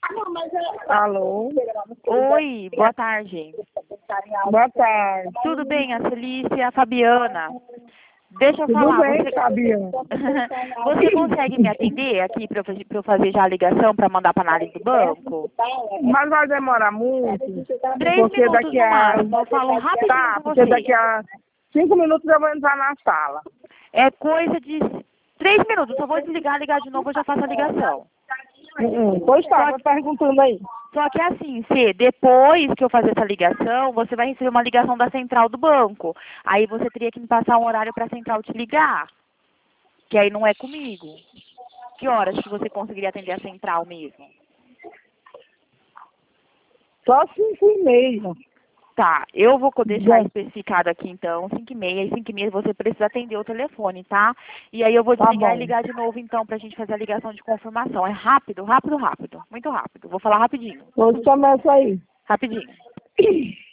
Alô? Oi, boa tarde. Boa tarde. Tudo bem? A Celícia e a Fabiana. Deixa eu Tudo falar. bem, Fabiana? Você consegue me atender aqui para eu fazer já a ligação para mandar para a análise do banco? Mas vai demorar muito. 3 Porque minutos daqui no a... máximo. Eu falo rapidinho Tá, com porque você. daqui a 5 minutos eu vou entrar na sala. É coisa de 3 minutos. Só vou desligar, ligar de novo, eu já faço a ligação. Pois tá, vai perguntando aí. Só que assim, Fê, depois que eu fazer essa ligação, você vai receber uma ligação da central do banco. Aí você teria que me passar um horário para a central te ligar. Que aí não é comigo. Que horas que você conseguiria atender a central mesmo? Só 5h30. Tá, eu vou deixar especificado aqui então, 5h30. E 5h30 você precisa atender o telefone, tá? E aí eu vou Tá desligar bom. e ligar de novo então pra gente fazer a ligação de confirmação. É rápido, rápido, rápido. Muito rápido. Vou falar rapidinho. Hoje começa aí. Rapidinho.